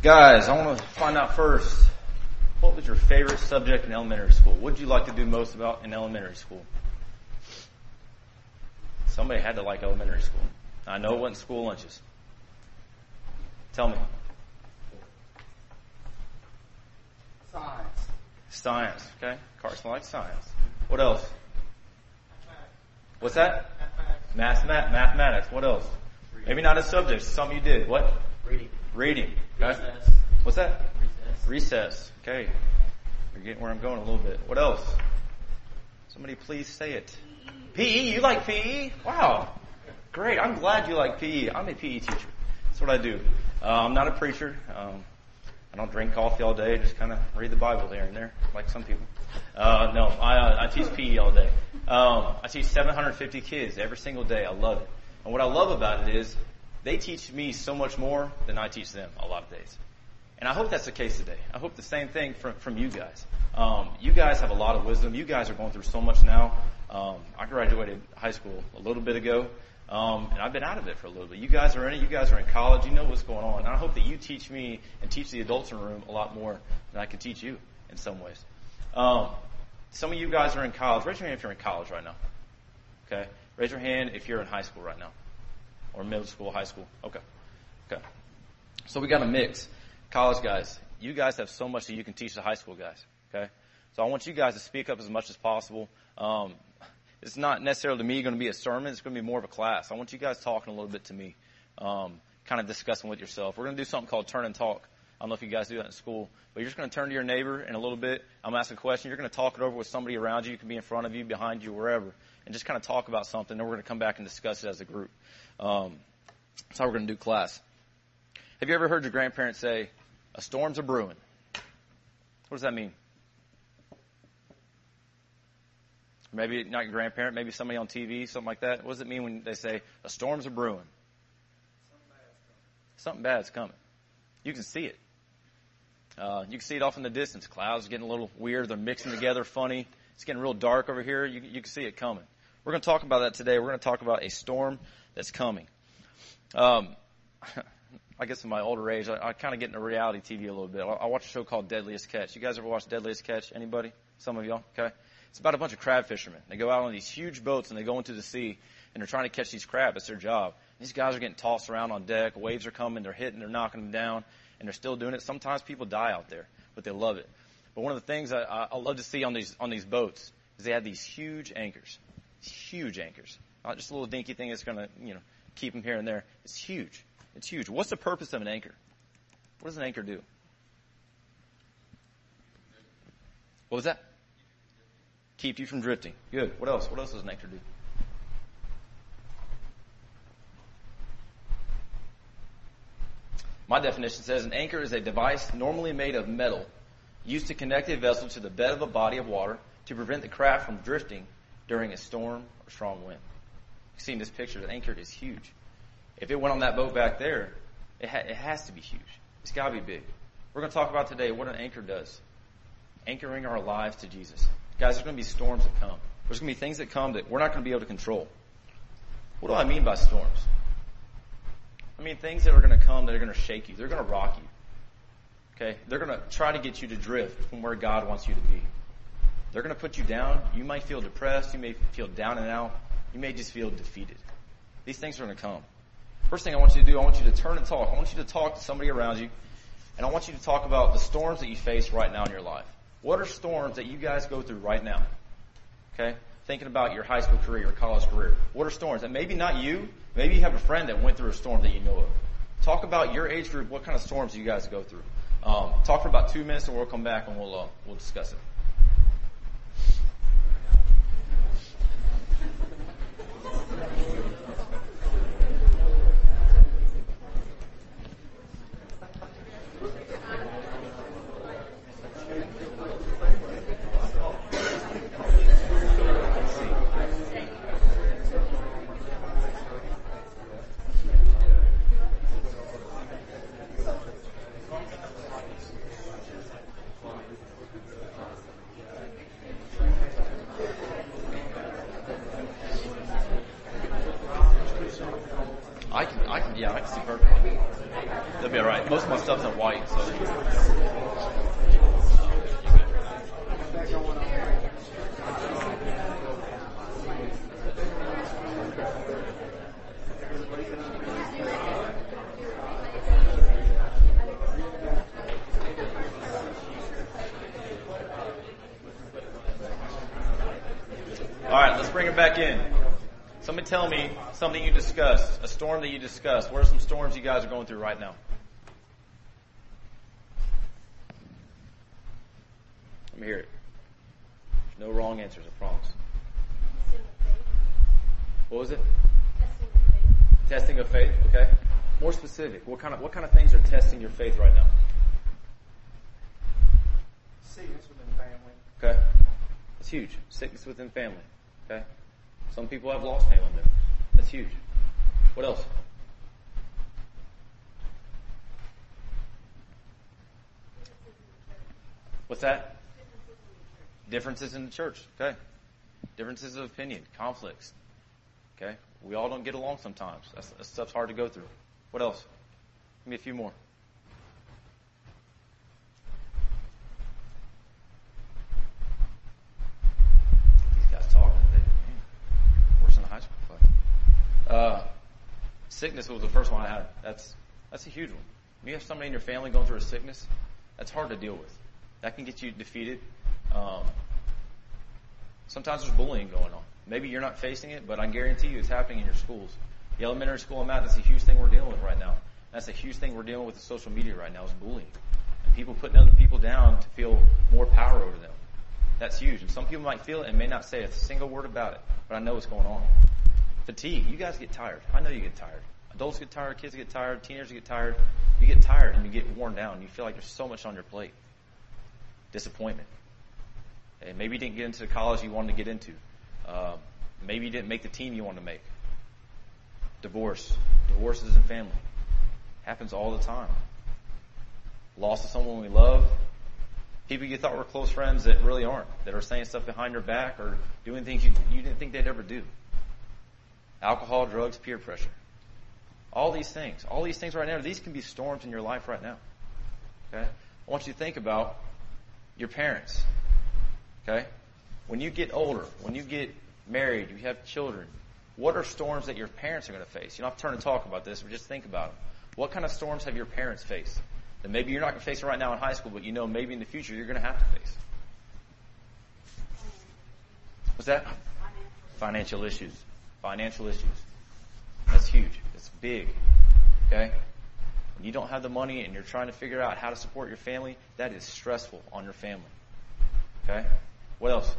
Guys, I want to find out first, what was your favorite subject in elementary school? What did you like to do most about in elementary school? Somebody had to like elementary school. I know it wasn't school lunches. Tell me. Science, okay. Carson likes science. What else? What's that? Mathematics. What else? Maybe not a subject, something you did. What? Reading. Okay. Recess. What's that? Recess. Okay. You're getting where I'm going a little bit. What else? Somebody please say it. PE. You like PE? Wow. Great. I'm glad you like PE. I'm a PE teacher. That's what I do. I'm not a preacher. I don't drink coffee all day. Just kind of read the Bible there and there, like some people. No, I teach PE all day. I teach 750 kids every single day. I love it. And what I love about it is they teach me so much more than I teach them a lot of days. And I hope that's the case today. I hope the same thing from you guys. You guys have a lot of wisdom. You guys are going through so much now. I graduated high school a little bit ago, and I've been out of it for a little bit. You guys are in it. You guys are in college. You know what's going on. And I hope that you teach me and teach the adults in the room a lot more than I can teach you in some ways. Some of you guys are in college. Raise your hand if you're in college right now. Okay? Raise your hand if you're in high school right now. Or middle school, high school. Okay. So we got a mix. College guys, you guys have so much that you can teach the high school guys. Okay? So I want you guys to speak up as much as possible. It's not necessarily to me going to be a sermon. It's going to be more of a class. I want you guys talking a little bit to me, kind of discussing with yourself. We're going to do something called turn and talk. I don't know if you guys do that in school, but you're just going to turn to your neighbor in a little bit. I'm going to ask a question. You're going to talk it over with somebody around you. You can be in front of you, behind you, wherever, and just kind of talk about something. Then we're going to come back and discuss it as a group. That's how we're going to do class. Have you ever heard your grandparents say, "A storm's a brewing"? What does that mean? Maybe not your grandparent, maybe somebody on TV, something like that. What does it mean when they say, "A storm's a brewing"? Something bad's coming. You can see it. You can see it off in the distance. Clouds are getting a little weird. They're mixing together funny. It's getting real dark over here. You can see it coming. We're going to talk about that today. We're going to talk about a storm that's coming. I guess in my older age, I kind of get into reality TV a little bit. I watch a show called Deadliest Catch. You guys ever watch Deadliest Catch? Anybody? Some of y'all? Okay. It's about a bunch of crab fishermen. They go out on these huge boats and they go into the sea and they're trying to catch these crab. It's their job. These guys are getting tossed around on deck. Waves are coming. They're hitting. They're knocking them down. And they're still doing it. Sometimes people die out there, but they love it. But one of the things I love to see on these boats is they have these huge anchors. Huge anchors. Not just a little dinky thing that's going to, keep them here and there. It's huge. It's huge. What's the purpose of an anchor? What does an anchor do? What was that? Keep you from drifting. Good. What else? What else does an anchor do? My definition says an anchor is a device normally made of metal used to connect a vessel to the bed of a body of water to prevent the craft from drifting during a storm or strong wind. You've seen this picture. The anchor is huge. If it went on that boat back there, it has to be huge. It's got to be big. We're going to talk about today what an anchor does. Anchoring our lives to Jesus. Guys, there's going to be storms that come. There's going to be things that come that we're not going to be able to control. What do I mean by storms? I mean things that are going to come that are going to shake you. They're going to rock you. Okay? They're going to try to get you to drift from where God wants you to be. They're going to put you down. You might feel depressed. You may feel down and out. You may just feel defeated. These things are going to come. First thing I want you to do, I want you to turn and talk. I want you to talk to somebody around you, and I want you to talk about the storms that you face right now in your life. What are storms that you guys go through right now? Okay? Thinking about your high school career, your college career. What are storms? And maybe not you. Maybe you have a friend that went through a storm that you know of. Talk about your age group. What kind of storms do you guys go through? Talk for about 2 minutes, and we'll come back and we'll discuss it. most of my stuff's in white, so. All right, let's bring it back in. Somebody tell me something you discussed, a storm that you discussed. What are some storms you guys are going through right now? Let me hear it. There's no wrong answers, I promise. What was it? Testing of faith. Okay. More specific. What kind of things are testing your faith right now? Sickness within family. Okay. That's huge. Sickness within family. Okay. Some people have lost family members. That's huge. What else? What's that? Differences in the church. Okay. Differences of opinion, conflicts. Okay. We all don't get along sometimes. That stuff's hard to go through. What else? Give me a few more. These guys talking today. Worse than the high school class. Sickness was the first one I had. That's a huge one. When you have somebody in your family going through a sickness, that's hard to deal with. That can get you defeated. Sometimes there's bullying going on. Maybe you're not facing it, but I guarantee you it's happening in your schools. The elementary school I'm at, that's a huge thing we're dealing with right now. That's a huge thing we're dealing with social media right now is bullying. And people putting other people down to feel more power over them. That's huge. And some people might feel it and may not say a single word about it, but I know what's going on. Fatigue. You guys get tired. I know you get tired. Adults get tired, kids get tired, teenagers get tired. You get tired and you get worn down. You feel like there's so much on your plate. Disappointment. And maybe you didn't get into the college you wanted to get into. Maybe you didn't make the team you wanted to make. Divorce. Divorces in family. Happens all the time. Loss of someone we love. People you thought were close friends that really aren't. That are saying stuff behind your back or doing things you didn't think they'd ever do. Alcohol, drugs, peer pressure. All these things right now, these can be storms in your life right now. Okay? I want you to think about your parents. Okay? When you get older, when you get married, you have children, what are storms that your parents are going to face? You don't have to turn and talk about this, but just think about them. What kind of storms have your parents faced? That maybe you're not going to face it right now in high school, but you know maybe in the future you're going to have to face. What's that? Financial issues. Financial issues. That's huge. That's big. Okay? When you don't have the money and you're trying to figure out how to support your family, that is stressful on your family. Okay? What else?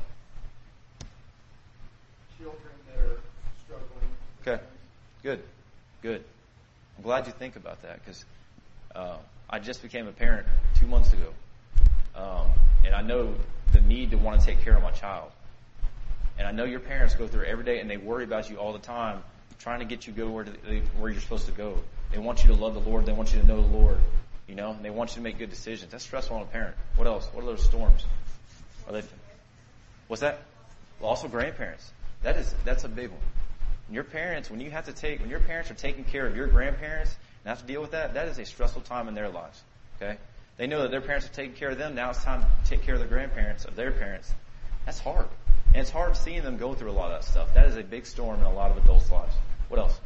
Children that are struggling. Okay. Good. I'm glad you think about that because I just became a parent 2 months ago. And I know the need to want to take care of my child. And I know your parents go through it every day and they worry about you all the time, trying to get you to go where you're supposed to go. They want you to love the Lord. They want you to know the Lord. You know, and they want you to make good decisions. That's stressful on a parent. What else? What are those storms? What's that? Loss of grandparents. That's a big one. When your parents are taking care of your grandparents and have to deal with that is a stressful time in their lives. Okay? They know that their parents are taking care of them. Now it's time to take care of the grandparents of their parents. That's hard. And it's hard seeing them go through a lot of that stuff. That is a big storm in a lot of adults' lives. What else?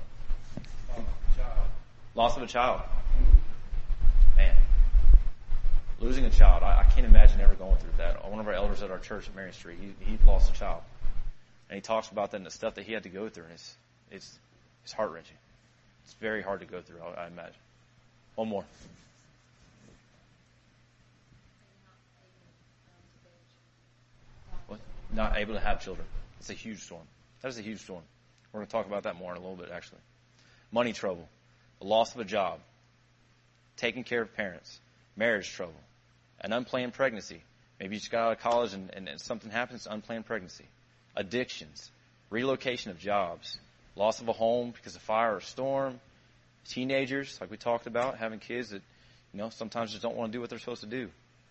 Loss of a child. Man. Losing a child. I can't imagine ever going through that. One of our elders at our church at Marion Street, he lost a child. And he talks about that and the stuff that he had to go through. And it's heart-wrenching. It's very hard to go through, I imagine. One more. What? Not able to have children. It's a huge storm. That is a huge storm. We're going to talk about that more in a little bit, actually. Money trouble. The loss of a job. Taking care of parents. Marriage trouble. An unplanned pregnancy. Maybe you just got out of college and something happens, unplanned pregnancy. Addictions. Relocation of jobs. Loss of a home because of fire or storm. Teenagers, like we talked about, having kids that, sometimes just don't want to do what they're supposed to do.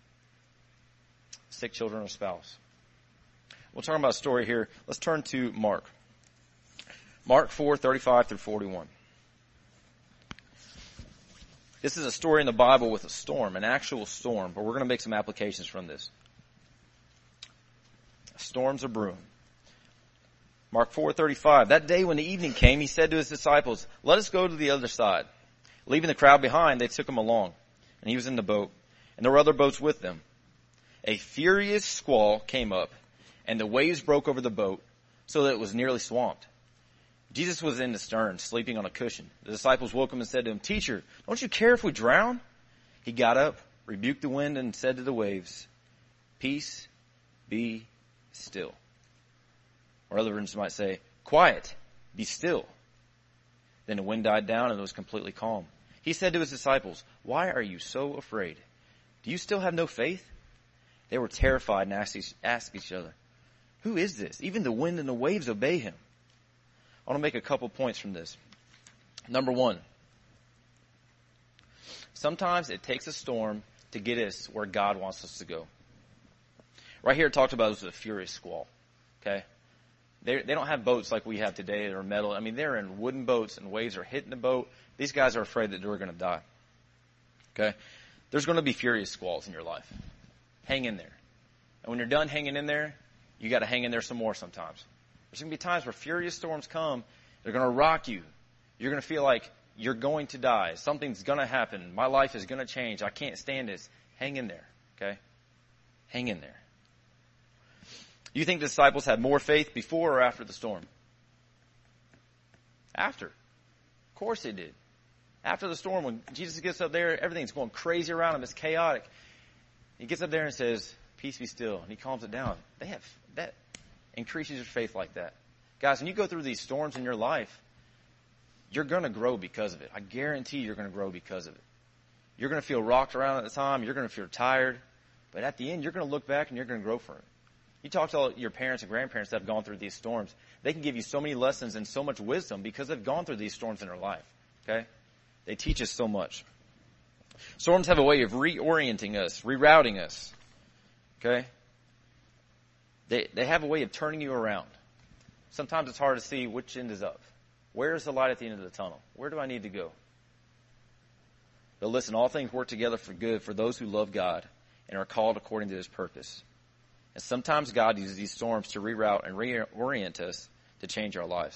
Sick children or spouse. We'll talk about a story here. Let's turn to Mark. Mark 4:35 through 41. This is a story in the Bible with a storm, an actual storm, but we're going to make some applications from this. Storms are brewing. Mark 4:35. That day when the evening came, he said to his disciples, "Let us go to the other side." Leaving the crowd behind, they took him along, and he was in the boat, and there were other boats with them. A furious squall came up, and the waves broke over the boat, so that it was nearly swamped. Jesus was in the stern, sleeping on a cushion. The disciples woke him and said to him, "Teacher, don't you care if we drown?" He got up, rebuked the wind, and said to the waves, "Peace, be still." Or other versions might say, "Quiet, be still." Then the wind died down and it was completely calm. He said to his disciples, "Why are you so afraid? Do you still have no faith?" They were terrified and asked each other, "Who is this? Even the wind and the waves obey him." I want to make a couple points from this. Number one, sometimes it takes a storm to get us where God wants us to go. Right here it talked about it was a furious squall. Okay? They don't have boats like we have today that are metal. I mean, they're in wooden boats and waves are hitting the boat. These guys are afraid that they're going to die. Okay? There's going to be furious squalls in your life. Hang in there. And when you're done hanging in there, you got to hang in there some more sometimes. There's going to be times where furious storms come. They're going to rock you. You're going to feel like you're going to die. Something's going to happen. My life is going to change. I can't stand this. Hang in there. Okay? Hang in there. You think the disciples had more faith before or after the storm? After. Of course they did. After the storm, when Jesus gets up there, everything's going crazy around him. It's chaotic. He gets up there and says, "Peace, be still." And he calms it down. That increases your faith like that. Guys, when you go through these storms in your life, you're going to grow because of it. I guarantee you're going to grow because of it. You're going to feel rocked around at the time. You're going to feel tired. But at the end, you're going to look back and you're going to grow from it. You talk to all your parents and grandparents that have gone through these storms. They can give you so many lessons and so much wisdom because they've gone through these storms in their life. Okay? They teach us so much. Storms have a way of reorienting us, rerouting us. Okay? They have a way of turning you around. Sometimes it's hard to see which end is up. Where is the light at the end of the tunnel? Where do I need to go? But listen, all things work together for good for those who love God and are called according to his purpose. And sometimes God uses these storms to reroute and reorient us to change our lives.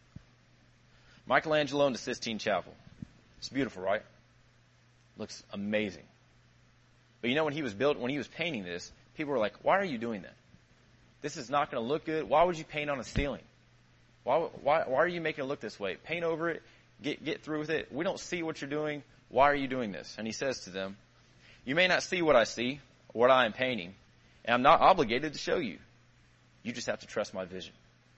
Michelangelo in the Sistine Chapel. It's beautiful, right? Looks amazing. But you know, when he was painting this, people were like, "Why are you doing that? This is not going to look good. Why would you paint on a ceiling? Why are you making it look this way? Paint over it. Get through with it. We don't see what you're doing. Why are you doing this?" And he says to them, "You may not see what I see, or what I am painting, and I'm not obligated to show you. You just have to trust my vision."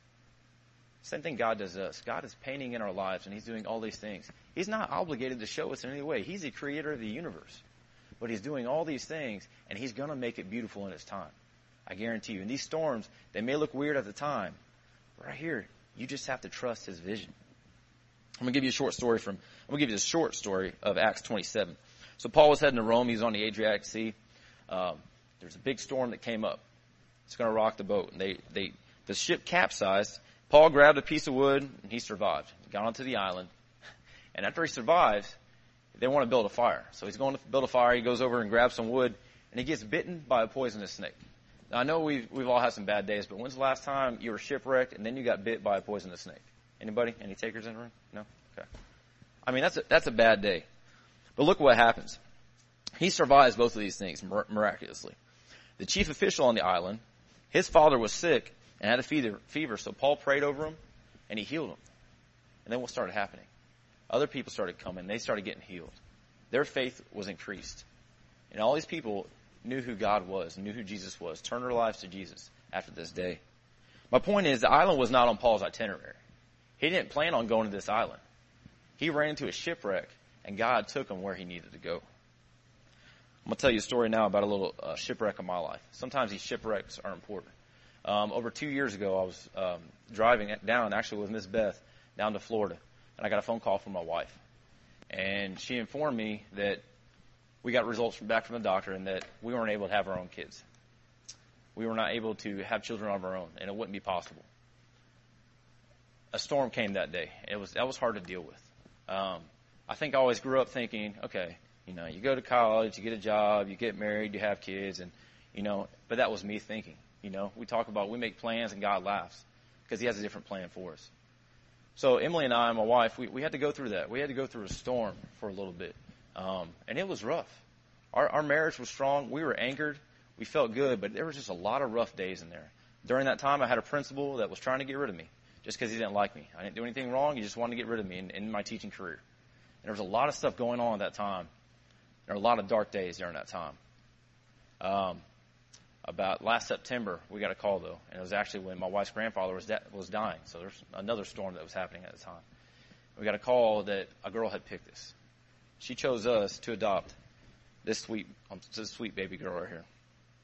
Same thing God does us. God is painting in our lives, and he's doing all these things. He's not obligated to show us in any way. He's the creator of the universe. But he's doing all these things, and he's going to make it beautiful in his time. I guarantee you. And these storms, they may look weird at the time. But right here, you just have to trust his vision. I'm going to give you the short story of Acts 27. So Paul was heading to Rome. He was on the Adriatic Sea. There's a big storm that came up. It's going to rock the boat. And the ship capsized. Paul grabbed a piece of wood, and he survived. He got onto the island. And after he survives, they want to build a fire. So he's going to build a fire. He goes over and grabs some wood, and he gets bitten by a poisonous snake. Now, I know we've all had some bad days, but when's the last time you were shipwrecked and then you got bit by a poisonous snake? Anybody? Any takers in the room? No? Okay. I mean, that's a bad day. But look what happens. He survives both of these things miraculously. The chief official on the island, his father was sick and had a fever, so Paul prayed over him, and he healed him. And then what started happening? Other people started coming. They started getting healed. Their faith was increased. And all these people knew who God was, knew who Jesus was, turned their lives to Jesus after this day. My point is, the island was not on Paul's itinerary. He didn't plan on going to this island. He ran into a shipwreck, and God took him where he needed to go. I'm going to tell you a story now about a little shipwreck of my life. Sometimes these shipwrecks are important. Over 2 years ago, I was driving down, actually with Miss Beth, down to Florida, and I got a phone call from my wife. And she informed me that we got results back from the doctor and that we weren't able to have our own kids. We were not able to have children of our own, and it wouldn't be possible. A storm came that day. That was hard to deal with. I think I always grew up thinking, okay, you go to college, you get a job, you get married, you have kids, and, but that was me thinking. We make plans and God laughs because he has a different plan for us. So Emily and I, my wife, we had to go through that. We had to go through a storm for a little bit. And it was rough. Our marriage was strong. We were anchored. We felt good, but there was just a lot of rough days in there. During that time, I had a principal that was trying to get rid of me just because he didn't like me. I didn't do anything wrong. He just wanted to get rid of me in my teaching career. And there was a lot of stuff going on at that time. There were a lot of dark days during that time. About last September, we got a call, though, and it was actually when my wife's grandfather was dying. So there's another storm that was happening at the time. We got a call that a girl had picked us. She chose us to adopt this sweet baby girl right here.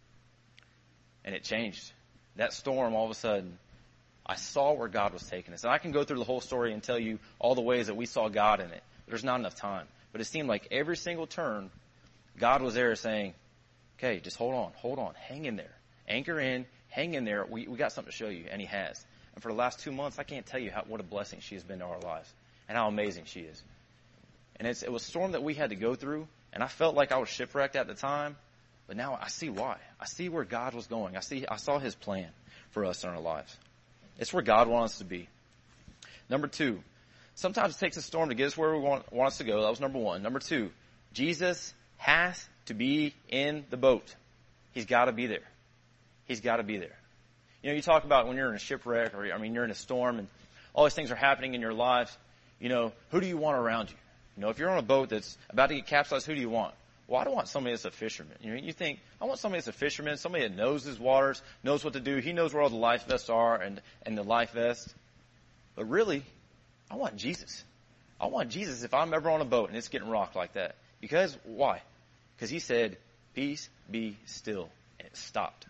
And it changed. That storm, all of a sudden, I saw where God was taking us. And I can go through the whole story and tell you all the ways that we saw God in it. There's not enough time. But it seemed like every single turn, God was there saying, okay, just hold on, hang in there. Anchor in, hang in there. We got something to show you, and he has. And for the last 2 months, I can't tell you what a blessing she has been to our lives and how amazing she is. And it was a storm that we had to go through, and I felt like I was shipwrecked at the time, but now I see why. I see where God was going. I saw his plan for us in our lives. It's where God wants us to be. Number 2, sometimes it takes a storm to get us where we want us to go. That was number 1. Number 2, Jesus has to be in the boat. He's got to be there. He's got to be there. You talk about when you're in a shipwreck or, you're in a storm and all these things are happening in your lives. Who do you want around you? If you're on a boat that's about to get capsized, who do you want? Well, I don't want somebody that's a fisherman. You think, I want somebody that's a fisherman, somebody that knows his waters, knows what to do. He knows where all the life vests are and the life vest. But really, I want Jesus. I want Jesus if I'm ever on a boat and it's getting rocked like that. Because, why? Because he said, peace, be still. And it stopped.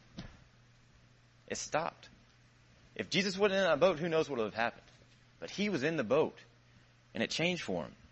It stopped. If Jesus wasn't in that boat, who knows what would have happened? But he was in the boat. And it changed for him.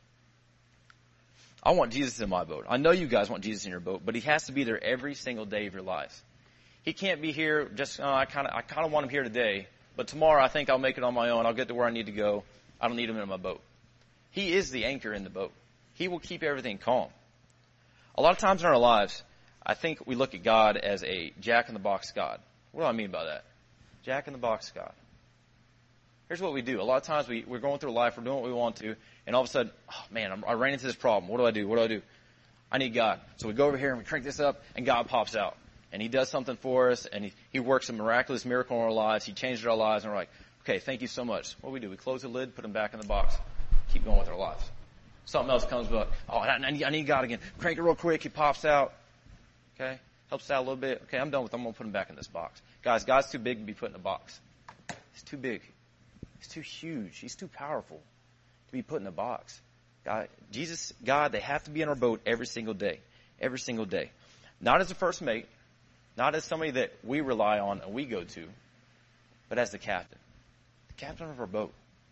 I want Jesus in my boat. I know you guys want Jesus in your boat, but he has to be there every single day of your lives. He can't be here just, I kind of want him here today, but tomorrow I think I'll make it on my own. I'll get to where I need to go. I don't need him in my boat. He is the anchor in the boat. He will keep everything calm. A lot of times in our lives, I think we look at God as a jack-in-the-box God. What do I mean by that? Jack-in-the-box God. Here's what we do. A lot of times we're going through life, we're doing what we want to, and all of a sudden, oh man, I ran into this problem. What do I do? I need God. So we go over here and we crank this up, and God pops out. And he does something for us, and he works a miraculous miracle in our lives. He changes our lives, and we're like, okay, thank you so much. What do? We close the lid, put him back in the box, keep going with our lives. Something else comes up. Oh, I need God again. Crank it real quick. He pops out. Okay. Helps out a little bit. Okay, I'm done with him. I'm going to put him back in this box. Guys, God's too big to be put in a box. He's too big. He's too huge. He's too powerful to be put in a box. God, Jesus, God, they have to be in our boat every single day. Every single day. Not as a first mate. Not as somebody that we rely on and we go to. But as the captain. The captain of our boat.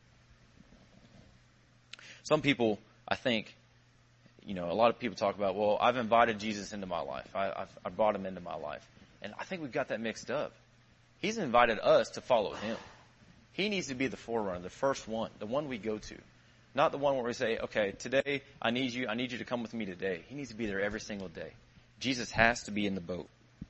Some people, I think, a lot of people talk about, well, I've invited Jesus into my life. I brought him into my life. And I think we've got that mixed up. He's invited us to follow him. He needs to be the forerunner, the first one, the one we go to. Not the one where we say, okay, today I need you to come with me today. He needs to be there every single day. Jesus has to be in the boat.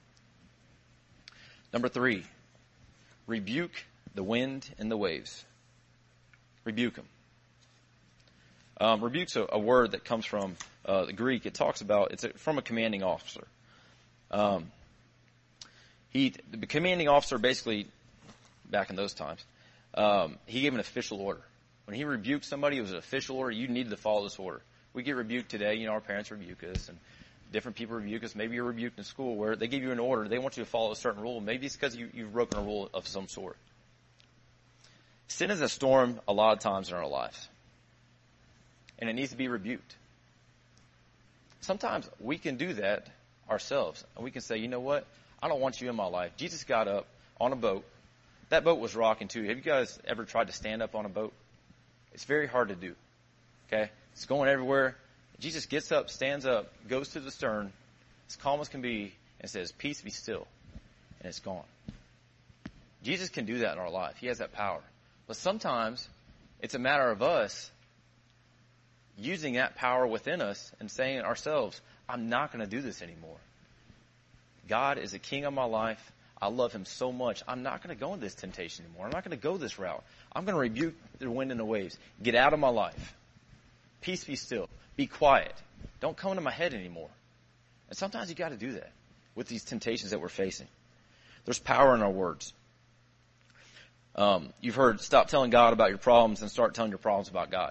Number 3, rebuke the wind and the waves. Rebuke them. Rebuke's a word that comes from the Greek. It talks about, from a commanding officer. The commanding officer basically, back in those times, he gave an official order. When he rebuked somebody, it was an official order. You needed to follow this order. We get rebuked today. Our parents rebuke us, and different people rebuke us. Maybe you're rebuked in school where they give you an order. They want you to follow a certain rule. Maybe it's because you've broken a rule of some sort. Sin is a storm a lot of times in our lives, and it needs to be rebuked. Sometimes we can do that ourselves, and we can say, you know what? I don't want you in my life. Jesus got up on a boat. That boat was rocking too. Have you guys ever tried to stand up on a boat? It's very hard to do. Okay? It's going everywhere. Jesus gets up, stands up, goes to the stern, as calm as can be, and says, peace, be still. And it's gone. Jesus can do that in our life. He has that power. But sometimes it's a matter of us using that power within us and saying to ourselves, I'm not going to do this anymore. God is the king of my life. I love him so much. I'm not going to go into this temptation anymore. I'm not going to go this route. I'm going to rebuke the wind and the waves. Get out of my life. Peace be still. Be quiet. Don't come into my head anymore. And sometimes you got to do that with these temptations that we're facing. There's power in our words. You've heard, stop telling God about your problems and start telling your problems about God.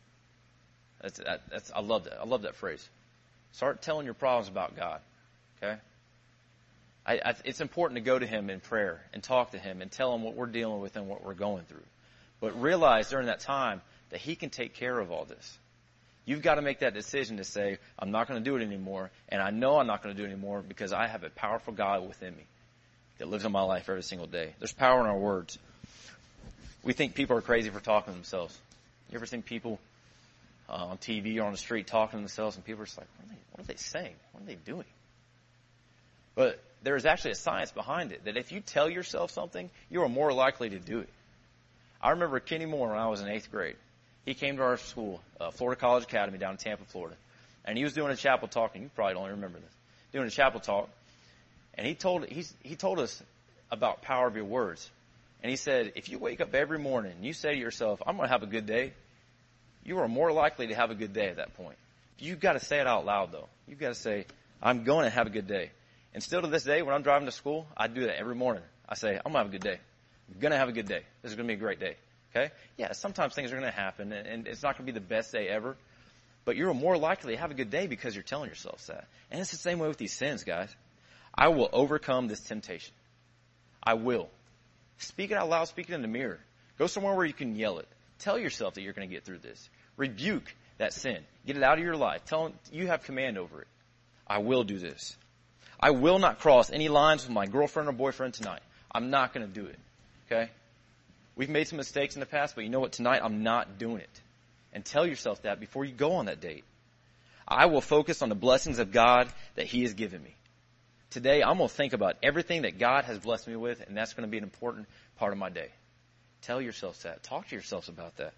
I love that. I love that phrase. Start telling your problems about God. Okay? It's important to go to him in prayer and talk to him and tell him what we're dealing with and what we're going through. But realize during that time that he can take care of all this. You've got to make that decision to say, I'm not going to do it anymore, and I know I'm not going to do it anymore because I have a powerful God within me that lives in my life every single day. There's power in our words. We think people are crazy for talking to themselves. You ever seen people on TV or on the street talking to themselves, and people are just like, what are they saying? What are they doing? But there is actually a science behind it, that if you tell yourself something, you are more likely to do it. I remember Kenny Moore when I was in 8th grade. He came to our school, Florida College Academy down in Tampa, Florida. And he was doing a chapel talk, and you probably don't remember this, doing a chapel talk. And he told us about power of your words. And he said, if you wake up every morning and you say to yourself, I'm going to have a good day, you are more likely to have a good day at that point. You've got to say it out loud, though. You've got to say, I'm going to have a good day. And still to this day, when I'm driving to school, I do that every morning. I say, I'm going to have a good day. I'm going to have a good day. This is going to be a great day. Okay? Yeah, sometimes things are going to happen, and it's not going to be the best day ever. But you're more likely to have a good day because you're telling yourself that. And it's the same way with these sins, guys. I will overcome this temptation. I will. Speak it out loud. Speak it in the mirror. Go somewhere where you can yell it. Tell yourself that you're going to get through this. Rebuke that sin. Get it out of your life. Tell them you have command over it. I will do this. I will not cross any lines with my girlfriend or boyfriend tonight. I'm not going to do it. Okay? We've made some mistakes in the past, but you know what? Tonight, I'm not doing it. And tell yourself that before you go on that date. I will focus on the blessings of God that he has given me. Today, I'm going to think about everything that God has blessed me with, and that's going to be an important part of my day. Tell yourselves that. Talk to yourselves about that.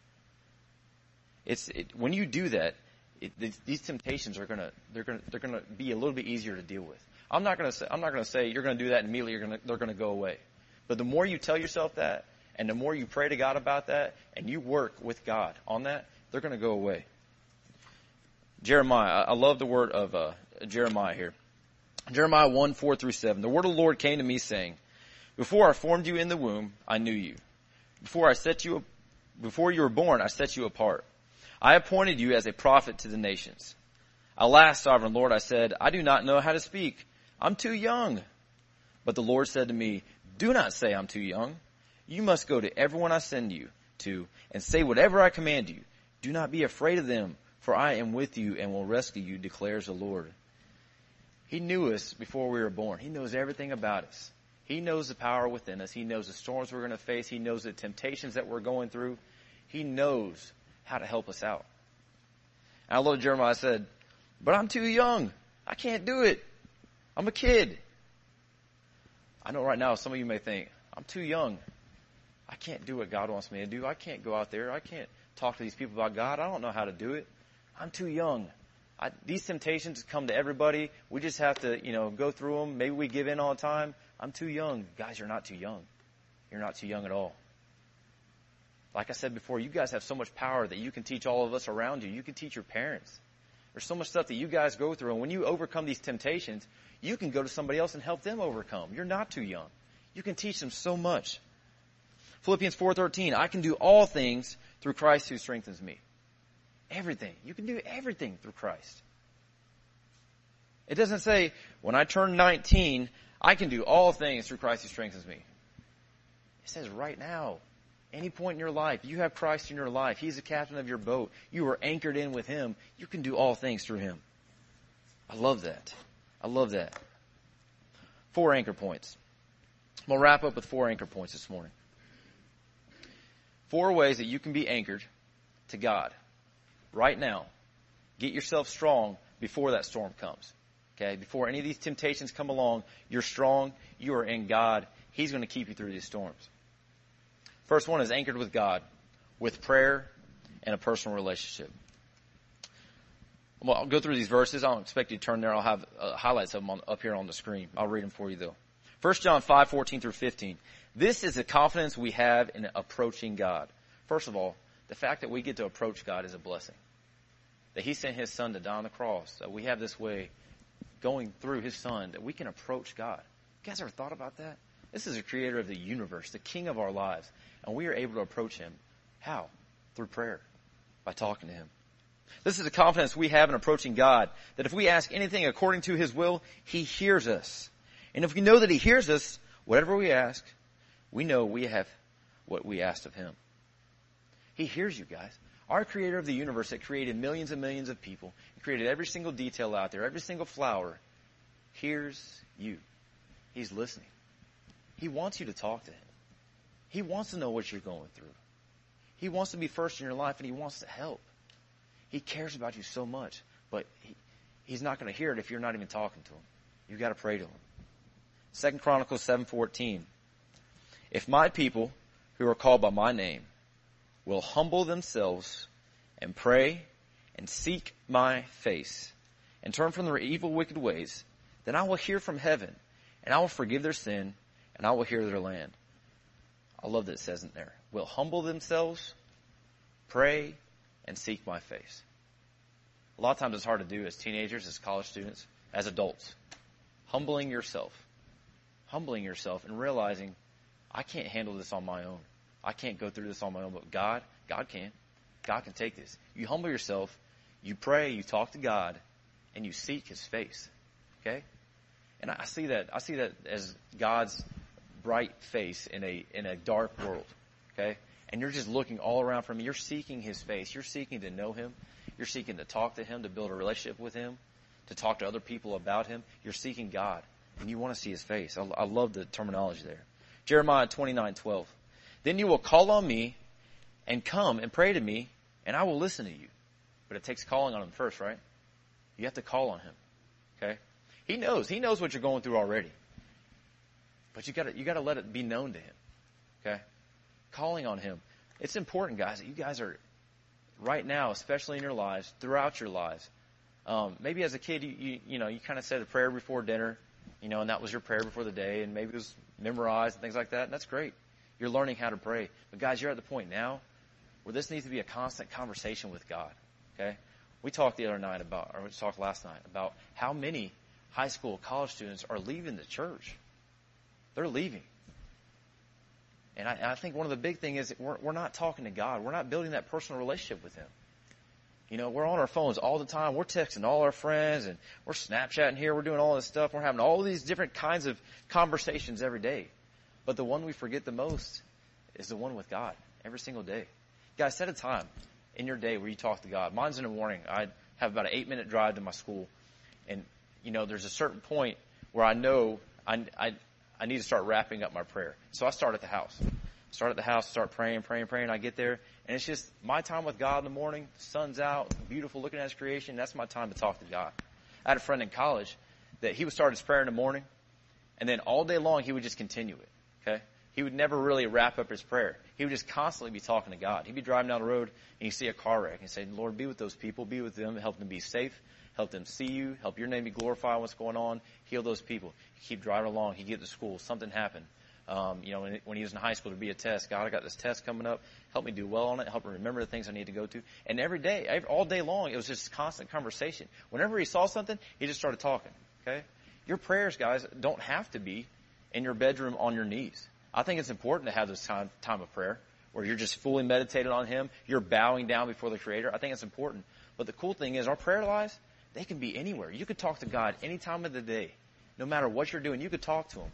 When you do that, these temptations are they're going to be a little bit easier to deal with. I'm not going to say you're going to do that and immediately they're going to go away. But the more you tell yourself that, and the more you pray to God about that, and you work with God on that, they're going to go away. Jeremiah, I love the word of Jeremiah here. Jeremiah 1:4-7. The word of the Lord came to me saying, before I formed you in the womb, I knew you. Before you were born, I set you apart. I appointed you as a prophet to the nations. Alas, sovereign Lord, I said, I do not know how to speak. I'm too young. But the Lord said to me, do not say I'm too young. You must go to everyone I send you to and say whatever I command you. Do not be afraid of them, for I am with you and will rescue you, declares the Lord. He knew us before we were born. He knows everything about us. He knows the power within us. He knows the storms we're going to face. He knows the temptations that we're going through. He knows how to help us out. And I love Jeremiah said, but I'm too young. I can't do it. I'm a kid. I know right now some of you may think, I'm too young. I can't do what God wants me to do. I can't go out there. I can't talk to these people about God. I don't know how to do it. I'm too young. These temptations come to everybody. We just have to, go through them. Maybe we give in all the time. I'm too young. Guys, you're not too young. You're not too young at all. Like I said before, you guys have so much power that you can teach all of us around you. You can teach your parents. There's so much stuff that you guys go through. And when you overcome these temptations, you can go to somebody else and help them overcome. You're not too young. You can teach them so much. Philippians 4:13, I can do all things through Christ who strengthens me. Everything. You can do everything through Christ. It doesn't say, when I turn 19, I can do all things through Christ who strengthens me. It says right now, any point in your life, you have Christ in your life. He's the captain of your boat. You are anchored in with him. You can do all things through him. I love that. I love that. 4 anchor points. I'm going to wrap up with 4 anchor points this morning. 4 ways that you can be anchored to God right now. Get yourself strong before that storm comes. Okay? Before any of these temptations come along, you're strong. You are in God. He's going to keep you through these storms. First one is anchored with God, with prayer and a personal relationship. Well, I'll go through these verses. I don't expect you to turn there. I'll have highlights of them up here on the screen. I'll read them for you, though. 1 John 5:14 through 15. This is the confidence we have in approaching God. First of all, the fact that we get to approach God is a blessing. That he sent his son to die on the cross. That we have this way going through his son that we can approach God. You guys ever thought about that? This is the creator of the universe, the king of our lives. And we are able to approach him. How? Through prayer. By talking to him. This is the confidence we have in approaching God, that if we ask anything according to his will, he hears us. And if we know that he hears us, whatever we ask, we know we have what we asked of him. He hears you guys. Our creator of the universe that created millions and millions of people, and created every single detail out there, every single flower, hears you. He's listening. He wants you to talk to him. He wants to know what you're going through. He wants to be first in your life, and he wants to help. He cares about you so much, but he's not going to hear it if you're not even talking to him. You've got to pray to him. 2 Chronicles 7:14. If my people who are called by my name will humble themselves and pray and seek my face and turn from their evil, wicked ways, then I will hear from heaven and I will forgive their sin and I will heal their land. I love that it says in there. Will humble themselves, pray, and seek my face. A lot of times it's hard to do as teenagers, as college students, as adults. Humbling yourself and realizing I can't handle this on my own. I can't go through this on my own, but God can. God can take this. You humble yourself, you pray, you talk to God, and you seek his face. Okay? And I see that as God's bright face in a dark world. Okay? And you're just looking all around for him. You're seeking his face. You're seeking to know him. You're seeking to talk to him, to build a relationship with him, to talk to other people about him. You're seeking God, and you want to see his face. I love the terminology there. Jeremiah 29:12. Then you will call on me and come and pray to me, and I will listen to you. But it takes calling on him first, right? You have to call on him. Okay? He knows what you're going through already. But you gotta let it be known to him. Okay? Calling on him. It's important, guys, that you guys are right now, especially in your lives, throughout your lives. Maybe as a kid, you kind of said a prayer before dinner, and that was your prayer before the day, and maybe it was memorized and things like that. And that's great. You're learning how to pray. But guys, you're at the point now where this needs to be a constant conversation with God. Okay? We talked last night about how many high school, college students are leaving the church. They're leaving. And I think one of the big things is we're not talking to God. We're not building that personal relationship with him. We're on our phones all the time. We're texting all our friends, and we're Snapchatting here. We're doing all this stuff. We're having all these different kinds of conversations every day. But the one we forget the most is the one with God every single day. Guys, set a time in your day where you talk to God. Mine's in the morning. I have about an 8-minute drive to my school. And, there's a certain point where I know I need to start wrapping up my prayer. So I start at the house. Start praying. I get there, and it's just my time with God in the morning. The sun's out, beautiful, looking at his creation. That's my time to talk to God. I had a friend in college that he would start his prayer in the morning, and then all day long he would just continue it. Okay? He would never really wrap up his prayer. He would just constantly be talking to God. He'd be driving down the road, and he'd see a car wreck, and say, Lord, be with those people, be with them, help them be safe, help them see you, help your name be glorified, what's going on, heal those people. He'd keep driving along, he'd get to school, something happened. When he was in high school, there'd be a test. God, I got this test coming up. Help me do well on it. Help me remember the things I need to go to. And every day, all day long, it was just constant conversation. Whenever he saw something, he just started talking. Okay? Your prayers, guys, don't have to be in your bedroom on your knees. I think it's important to have this time of prayer where you're just fully meditating on him. You're bowing down before the Creator. I think it's important. But the cool thing is our prayer lives, they can be anywhere. You could talk to God any time of the day. No matter what you're doing, you could talk to him.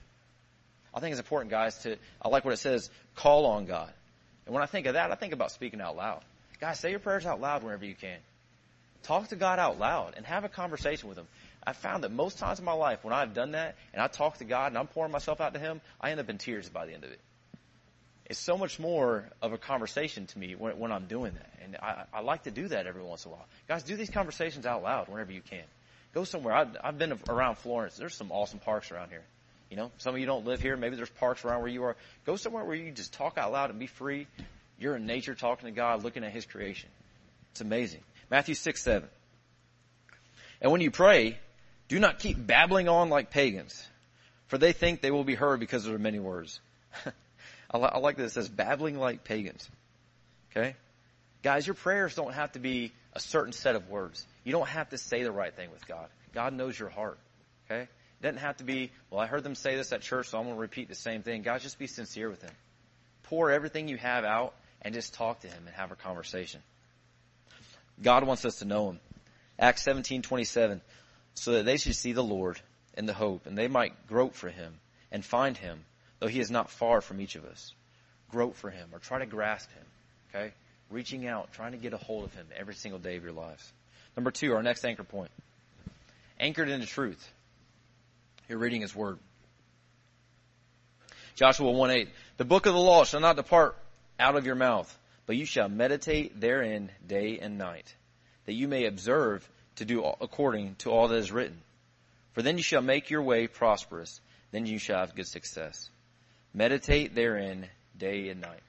I think it's important, guys, I like what it says, call on God. And when I think of that, I think about speaking out loud. Guys, say your prayers out loud whenever you can. Talk to God out loud and have a conversation with him. I found that most times in my life when I've done that and I talk to God and I'm pouring myself out to him, I end up in tears by the end of it. It's so much more of a conversation to me when I'm doing that. And I like to do that every once in a while. Guys, do these conversations out loud whenever you can. Go somewhere. I've been around Florence. There's some awesome parks around here. Some of you don't live here. Maybe there's parks around where you are. Go somewhere where you can just talk out loud and be free. You're in nature talking to God, looking at his creation. It's amazing. Matthew 6:7. And when you pray, do not keep babbling on like pagans, for they think they will be heard because of their many words. I like that it says babbling like pagans. Okay? Guys, your prayers don't have to be a certain set of words. You don't have to say the right thing with God. God knows your heart. Okay? It doesn't have to be, well, I heard them say this at church, so I'm going to repeat the same thing. Guys, just be sincere with Him. Pour everything you have out and just talk to Him and have a conversation. God wants us to know Him. Acts 17:27, so that they should see the Lord in the hope, and they might grope for Him and find Him, though He is not far from each of us. Grope for Him, or try to grasp Him. Okay? Reaching out, trying to get a hold of Him every single day of your lives. Number 2, our next anchor point. Anchored into truth. You're reading His Word. Joshua 1:8, the book of the law shall not depart out of your mouth, but you shall meditate therein day and night, that you may observe to do according to all that is written. For then you shall make your way prosperous, then you shall have good success. Meditate therein day and night.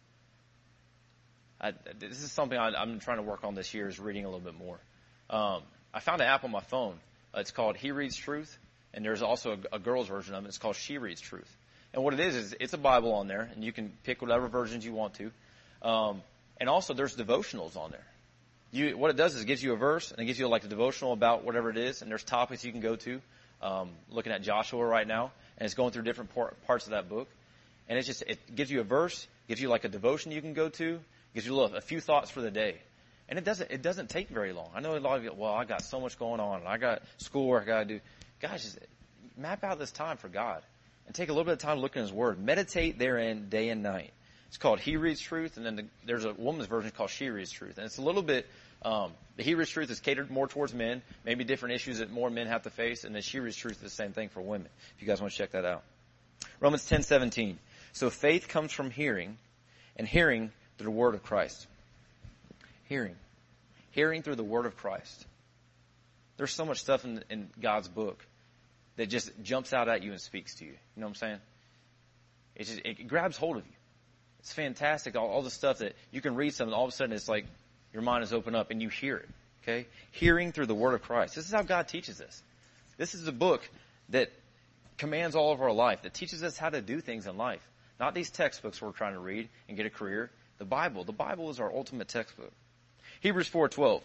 This is something I'm trying to work on this year, is reading a little bit more. I found an app on my phone. It's called He Reads Truth, and there's also a girl's version of it. It's called She Reads Truth. And what it is it's a Bible on there, and you can pick whatever versions you want to. And also there's devotionals on there. What it does is it gives you a verse, and it gives you like a devotional about whatever it is, and there's topics you can go to. Looking at Joshua right now, and it's going through different parts of that book. And it gives you a verse, gives you like a devotion you can go to, gives you a few thoughts for the day. And it doesn't take very long. I know a lot of you, well, I got so much going on, and I got schoolwork I got to do. Guys, just map out this time for God, and take a little bit of time looking at His Word. Meditate therein day and night. It's called He Reads Truth, and then there's a woman's version called She Reads Truth. And it's a little bit, the He Reads Truth is catered more towards men, maybe different issues that more men have to face, and then She Reads Truth is the same thing for women, if you guys want to check that out. Romans 10:17. So faith comes from hearing, and hearing through the Word of Christ. Hearing. Hearing through the Word of Christ. There's so much stuff in God's book that just jumps out at you and speaks to you. You know what I'm saying? It grabs hold of you. It's fantastic. All the stuff that you can read something, all of a sudden it's like your mind is opened up and you hear it. Okay? Hearing through the Word of Christ. This is how God teaches us. This is the book that commands all of our life, that teaches us how to do things in life. Not these textbooks we're trying to read and get a career. The Bible. The Bible is our ultimate textbook. Hebrews 4:12.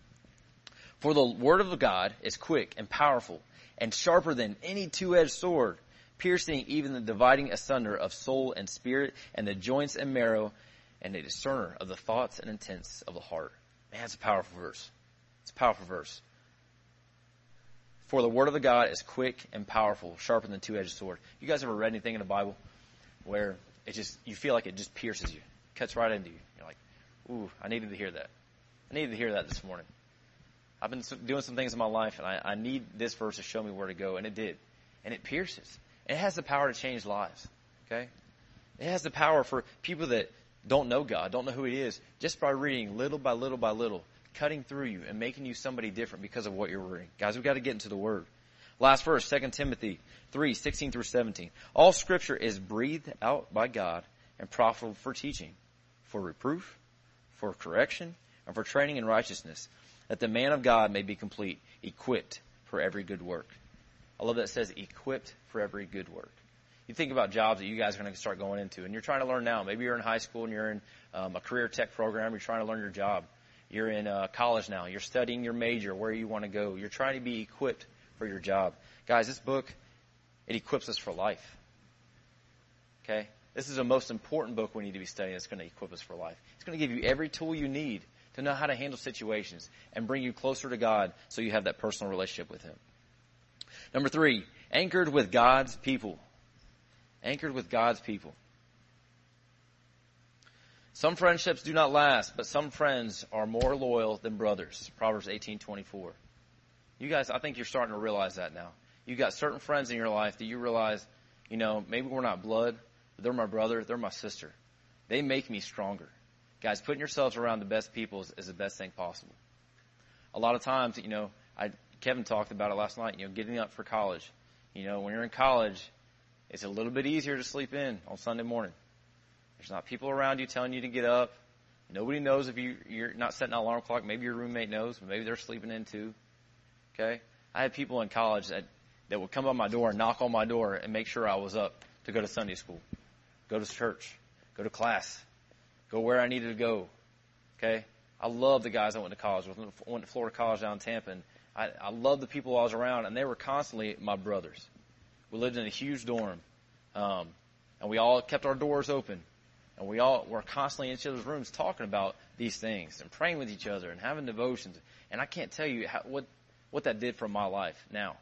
For the Word of God is quick and powerful and sharper than any two-edged sword, piercing even the dividing asunder of soul and spirit and the joints and marrow, and a discerner of the thoughts and intents of the heart. Man, it's a powerful verse. It's a powerful verse. For the Word of God is quick and powerful, sharper than a two-edged sword. You guys ever read anything in the Bible where you feel like it just pierces you, cuts right into you? You're like, ooh, I needed to hear that. I needed to hear that this morning. I've been doing some things in my life, and I need this verse to show me where to go, and it did. And it pierces. It has the power to change lives, okay? It has the power for people that don't know God, don't know who He is, just by reading little by little by little, cutting through you and making you somebody different because of what you're reading. Guys, we've got to get into the Word. Last verse, 2 Timothy 3:16 through 17. All Scripture is breathed out by God and profitable for teaching, for reproof, for correction, and for training in righteousness, that the man of God may be complete, equipped for every good work. I love that it says equipped for every good work. You think about jobs that you guys are going to start going into, and you're trying to learn now. Maybe you're in high school and you're in a career tech program. You're trying to learn your job. You're in college now. You're studying your major, where you want to go. You're trying to be equipped for your job. Guys, this book, it equips us for life. Okay? This is the most important book we need to be studying that's going to equip us for life. It's going to give you every tool you need to know how to handle situations and bring you closer to God so you have that personal relationship with Him. Number 3, anchored with God's people. Anchored with God's people. Some friendships do not last, but some friends are more loyal than brothers. Proverbs 18:24. You guys, I think you're starting to realize that now. You've got certain friends in your life that you realize, maybe we're not blood, but they're my brother, they're my sister. They make me stronger. Guys, putting yourselves around the best people is the best thing possible. A lot of times, Kevin talked about it last night, getting up for college. When you're in college, it's a little bit easier to sleep in on Sunday morning. There's not people around you telling you to get up. Nobody knows if you're not setting an alarm clock. Maybe your roommate knows, but maybe they're sleeping in too. Okay? I had people in college that would come by my door and knock on my door and make sure I was up to go to Sunday school, go to church, go to class, go where I needed to go. Okay? I love the guys I went to college with. Went to Florida College down in Tampa, and I love the people I was around, and they were constantly my brothers. We lived in a huge dorm, and we all kept our doors open, and we all were constantly in each other's rooms talking about these things and praying with each other and having devotions. And I can't tell you what that did for my life now.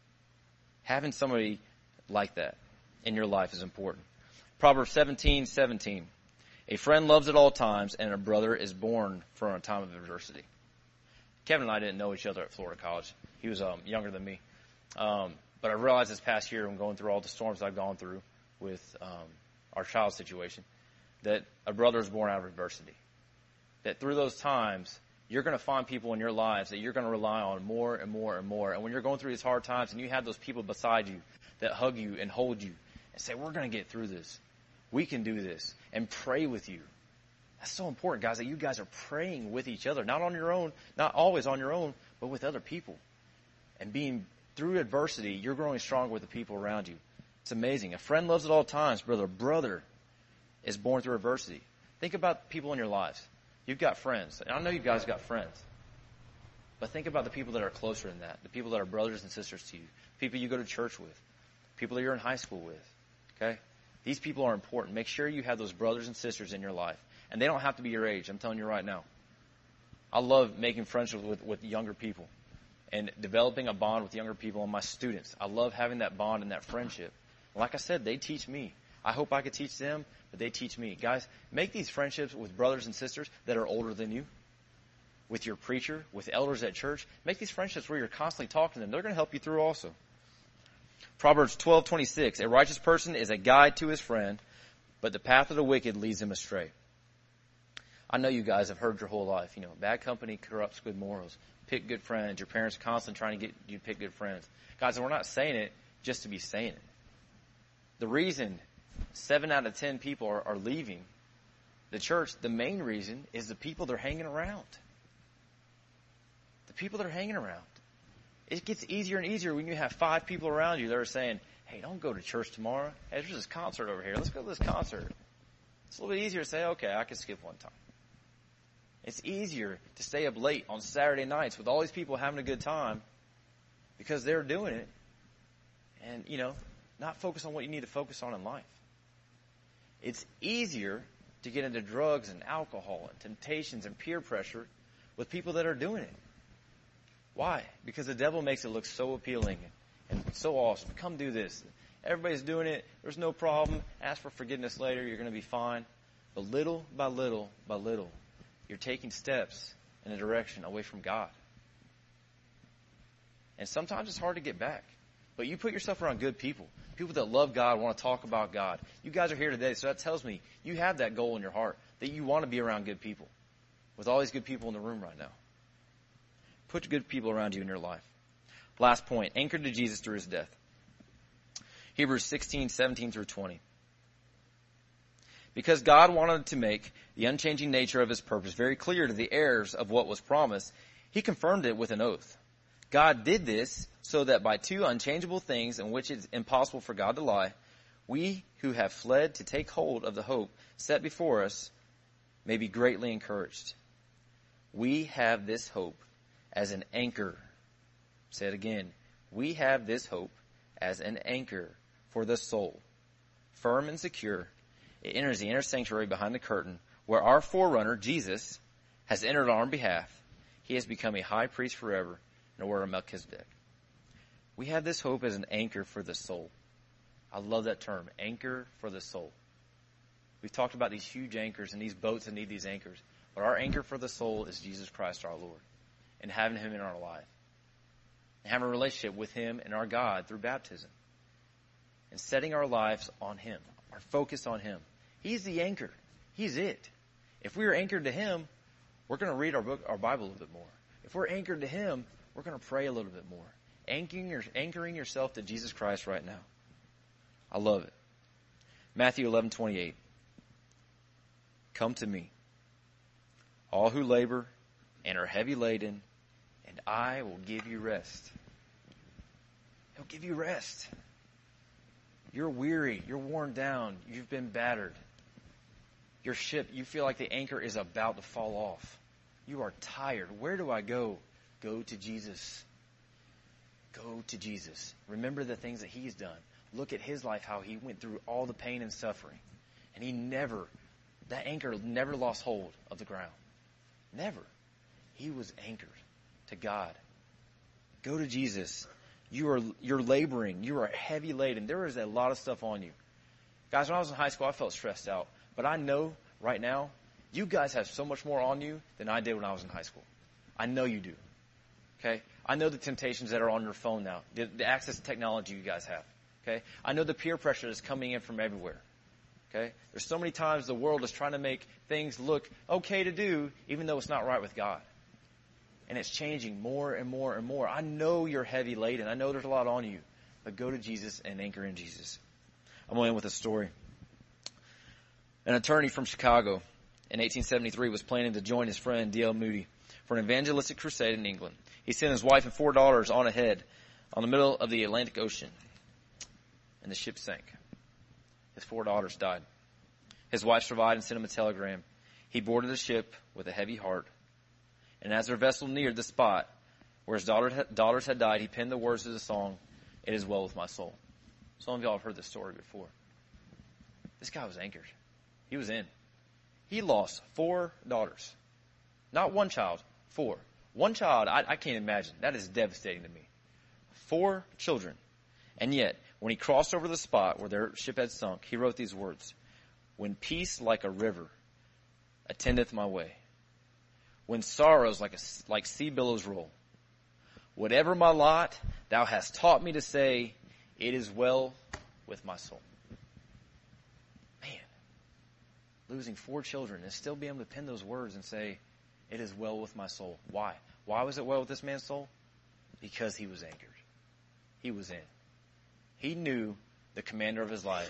Having somebody like that in your life is important. Proverbs 17:17. A friend loves at all times, and a brother is born for a time of adversity. Kevin and I didn't know each other at Florida College. He was younger than me. But I realized this past year, when going through all the storms I've gone through with our child situation, that a brother is born out of adversity. That through those times, you're going to find people in your lives that you're going to rely on more and more and more. And when you're going through these hard times and you have those people beside you that hug you and hold you and say, we're going to get through this. We can do this, and pray with you. That's so important, guys, that you guys are praying with each other, not on your own, not always on your own, but with other people. And being through adversity, you're growing stronger with the people around you. It's amazing. A friend loves at all times, brother. A brother is born through adversity. Think about people in your lives. You've got friends, and I know you guys got friends. But think about the people that are closer than that, the people that are brothers and sisters to you, people you go to church with, people that you're in high school with. Okay? These people are important. Make sure you have those brothers and sisters in your life. And they don't have to be your age. I'm telling you right now. I love making friendships with younger people and developing a bond with younger people and my students. I love having that bond and that friendship. Like I said, they teach me. I hope I could teach them, but they teach me. Guys, make these friendships with brothers and sisters that are older than you, with your preacher, with elders at church. Make these friendships where you're constantly talking to them. They're going to help you through also. Proverbs 12:26, a righteous person is a guide to his friend, but the path of the wicked leads him astray. I know you guys have heard your whole life, bad company corrupts good morals. Pick good friends. Your parents are constantly trying to get you to pick good friends. Guys, we're not saying it just to be saying it. The reason 7 out of 10 people are leaving the church, the main reason is the people they're hanging around. The people that are hanging around. It gets easier and easier when you have 5 people around you that are saying, hey, don't go to church tomorrow. Hey, there's this concert over here. Let's go to this concert. It's a little bit easier to say, okay, I can skip one time. It's easier to stay up late on Saturday nights with all these people having a good time because they're doing it and, not focus on what you need to focus on in life. It's easier to get into drugs and alcohol and temptations and peer pressure with people that are doing it. Why? Because the devil makes it look so appealing and so awesome. Come do this. Everybody's doing it. There's no problem. Ask for forgiveness later. You're going to be fine. But little by little by little, you're taking steps in a direction away from God. And sometimes it's hard to get back. But you put yourself around good people. People that love God, want to talk about God. You guys are here today, so that tells me you have that goal in your heart, that you want to be around good people. With all these good people in the room right now. Put good people around you in your life. Last point, anchored to Jesus through his death. Hebrews 16:17 through 20. Because God wanted to make the unchanging nature of his purpose very clear to the heirs of what was promised, he confirmed it with an oath. God did this so that by 2 unchangeable things in which it is impossible for God to lie, we who have fled to take hold of the hope set before us may be greatly encouraged. We have this hope as an anchor. Say it again. We have this hope as an anchor for the soul. Firm and secure, it enters the inner sanctuary behind the curtain where our forerunner, Jesus, has entered on our behalf. He has become a high priest forever in the order of Melchizedek. We have this hope as an anchor for the soul. I love that term, anchor for the soul. We've talked about these huge anchors and these boats that need these anchors. But our anchor for the soul is Jesus Christ our Lord. And having him in our life. And having a relationship with him and our God through baptism. And setting our lives on him. Our focus on him. He's the anchor. He's it. If we are anchored to him, we're going to read our Bible a little bit more. If we're anchored to him, we're going to pray a little bit more. Anchoring yourself to Jesus Christ right now. I love it. Matthew 11:28. Come to me, all who labor and are heavy laden, and and I will give you rest. He'll give you rest. You're weary. You're worn down. You've been battered. Your ship, you feel like the anchor is about to fall off. You are tired. Where do I go? Go to Jesus. Go to Jesus. Remember the things that He's done. Look at His life, how He went through all the pain and suffering. And that anchor never lost hold of the ground. Never. He was anchored to God. Go to Jesus. You're laboring. You are heavy laden. There is a lot of stuff on you. Guys, when I was in high school, I felt stressed out. But I know right now, you guys have so much more on you than I did when I was in high school. I know you do. Okay? I know the temptations that are on your phone now. The access to technology you guys have. Okay? I know the peer pressure that's coming in from everywhere. Okay? There's so many times the world is trying to make things look okay to do, even though it's not right with God. And it's changing more and more and more. I know you're heavy laden. I know there's a lot on you. But go to Jesus and anchor in Jesus. I'm going to end with a story. An attorney from Chicago in 1873 was planning to join his friend D.L. Moody for an evangelistic crusade in England. He sent his wife and 4 daughters on ahead on the middle of the Atlantic Ocean, and the ship sank. His 4 daughters died. His wife survived and sent him a telegram. He boarded the ship with a heavy heart, and as their vessel neared the spot where his daughters had died, he penned the words to the song, "It Is Well With My Soul." Some of y'all have heard this story before. This guy was anchored. He was in. He lost 4 daughters. Not 1 child, 4. 1 child, I can't imagine. That is devastating to me. 4 children. And yet, when he crossed over the spot where their ship had sunk, he wrote these words: "When peace like a river attendeth my way, when sorrows like sea billows roll, whatever my lot, thou hast taught me to say, it is well with my soul." Man, losing 4 children and still being able to pen those words and say, it is well with my soul. Why? Why was it well with this man's soul? Because he was anchored. He was in. He knew the commander of his life.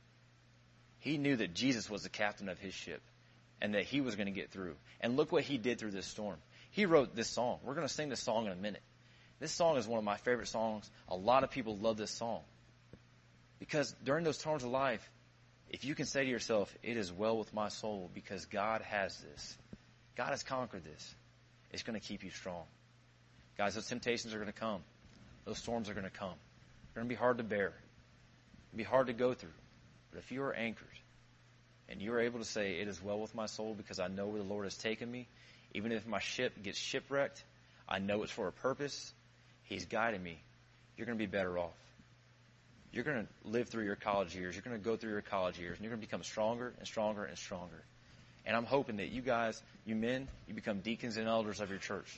He knew that Jesus was the captain of his ship and that he was going to get through. And look what he did through this storm. He wrote this song. We're going to sing this song in a minute. This song is one of my favorite songs. A lot of people love this song. Because during those times of life, if you can say to yourself, it is well with my soul because God has this. God has conquered this. It's going to keep you strong. Guys, those temptations are going to come. Those storms are going to come. They're going to be hard to bear. It'll be hard to go through. But if you are anchored and you are able to say, it is well with my soul because I know where the Lord has taken me, even if my ship gets shipwrecked, I know it's for a purpose. He's guiding me. You're going to be better off. You're going to live through your college years. You're going to go through your college years, and you're going to become stronger and stronger and stronger. And I'm hoping that you guys, you men, you become deacons and elders of your church.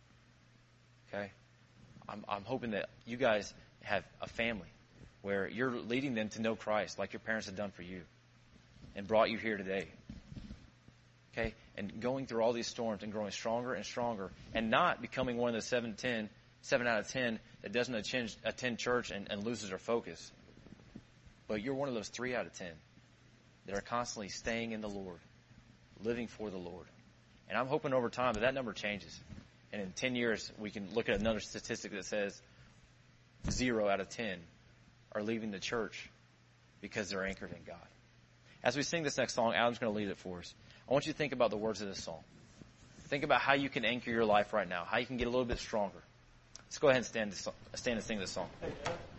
Okay? I'm hoping that you guys have a family where you're leading them to know Christ like your parents have done for you and brought you here today. Okay? And going through all these storms and growing stronger and stronger and not becoming one of the 7 out of 10 that doesn't attend church and loses their focus. But you're one of those 3 out of 10 that are constantly staying in the Lord, living for the Lord. And I'm hoping over time that number changes. And in 10 years, we can look at another statistic that says 0 out of 10 are leaving the church because they're anchored in God. As we sing this next song, Adam's going to lead it for us. I want you to think about the words of this song. Think about how you can anchor your life right now, how you can get a little bit stronger. Let's go ahead and stand and sing this song.